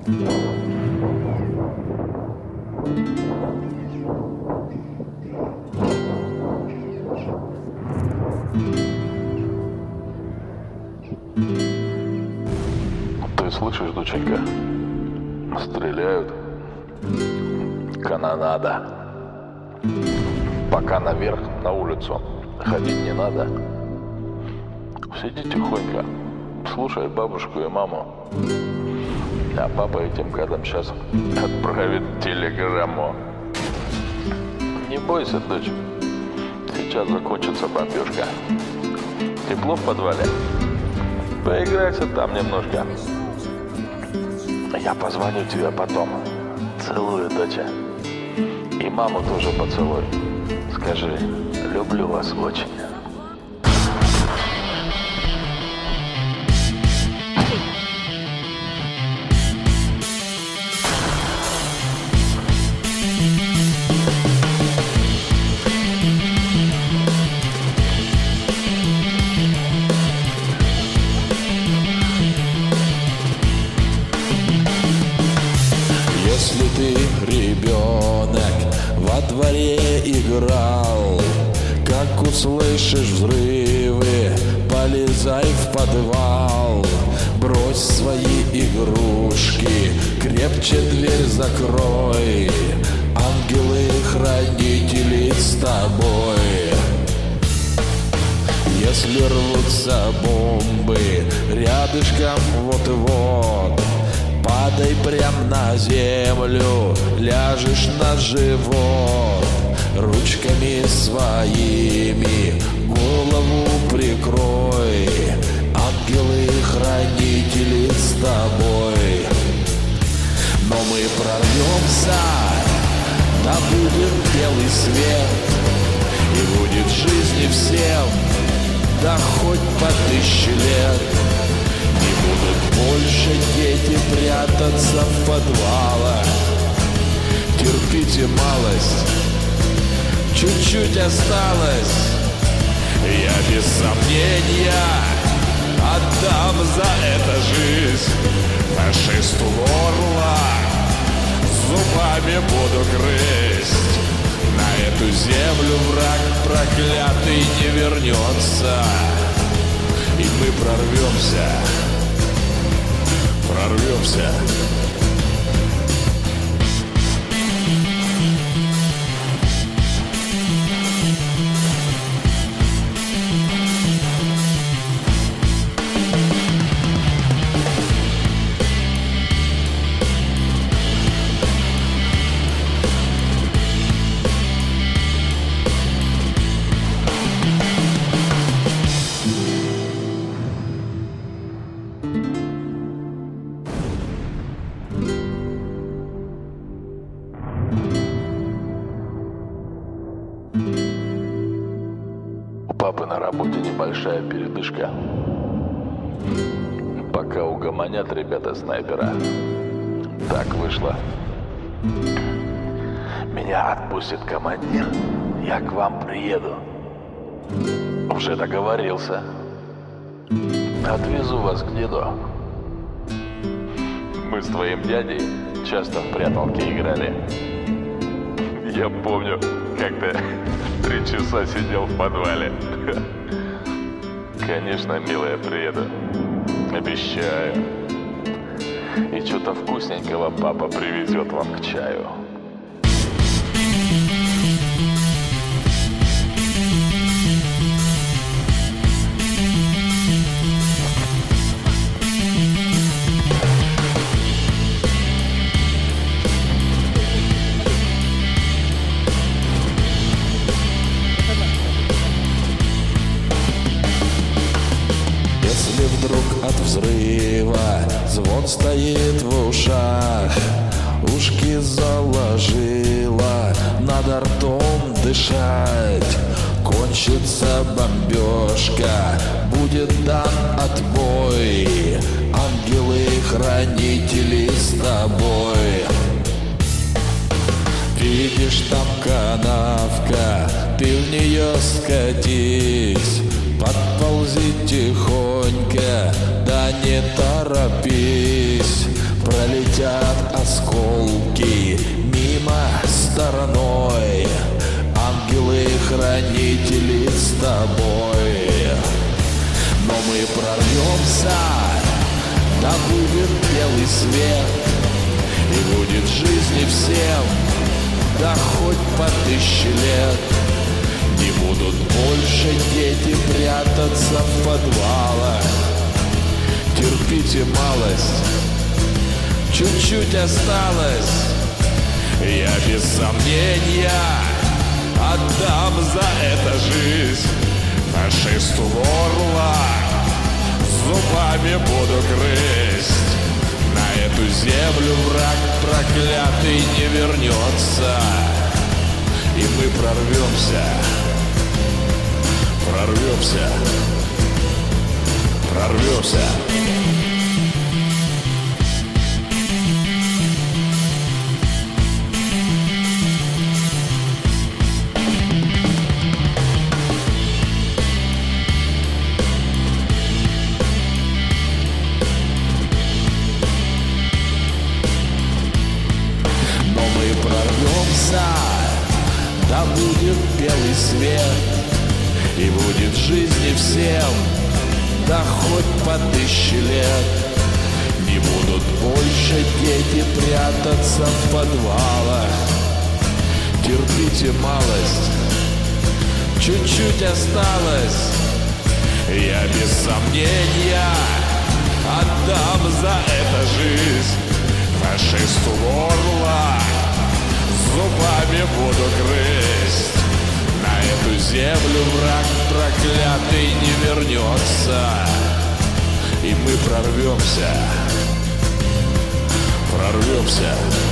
Ты слышишь, доченька? Стреляют. Канонада. Пока наверх, на улицу ходить не надо. Сиди тихонько, слушай бабушку и маму. А папа этим гадам сейчас отправит телеграмму. Не бойся, дочь. Сейчас закончится бомбежка. Тепло в подвале? Поиграйся там немножко. Я позвоню тебе потом. Целую, доча. И маму тоже поцелуй. Скажи, люблю вас очень. Если ты, ребенок, во дворе играл, как услышишь взрывы, полезай в подвал. Брось свои игрушки, крепче дверь закрой. Ангелы-хранители с тобой. Если рвутся бомбы рядышком вот-вот, падай прям на землю, ляжешь на живот. Ручками своими голову прикрой. Ангелы-хранители с тобой. Но мы прорвемся, да будет белый свет, и будет жизни всем, да хоть по 1000 лет. Не будут больше дети прятаться в подвалах. Терпите малость, чуть-чуть осталось. Я без сомнения отдам за это жизнь. Фашисту горло зубами буду грызть. На эту землю враг проклятый не вернется. И мы прорвемся. Прорвемся. У папы на работе небольшая передышка. Пока угомонят ребята снайпера. Так вышло. Меня отпустит командир. Я к вам приеду. Уже договорился. Отвезу вас к деду. Мы с твоим дядей часто в пряталки играли. Я помню, как ты 3 часа сидел в подвале. Конечно, милая, приеду. Обещаю. И что-то вкусненького папа привезет вам к чаю. Если вдруг от взрыва звон стоит в ушах, ушки заложило, надо ртом дышать. Кончится бомбежка, будет дан отбой. Ангелы-хранители с тобой. Видишь, там канавка, ты в нее скатись. Подползи тихонько, да не торопись. Пролетят осколки мимо стороной, ангелы-хранители с тобой. Но мы прорвемся, да будет белый свет, и будет жизни всем, да хоть по 1000 лет. Не будут больше дети прятаться в подвалах. Терпите малость, чуть-чуть осталось. Я без сомнения отдам за это жизнь. Фашисту горло зубами буду грызть. На эту землю враг проклятый не вернется. И мы прорвемся, прорвемся, прорвемся. Да будет белый свет, и будет жизни всем, да хоть по 1000 лет. Не будут больше дети прятаться в подвалах. Терпите малость, чуть-чуть осталось. Я без сомнения отдам за это жизнь. Фашисту горло зубами буду грызть. На эту землю враг проклятый не вернется. И мы прорвемся, прорвемся.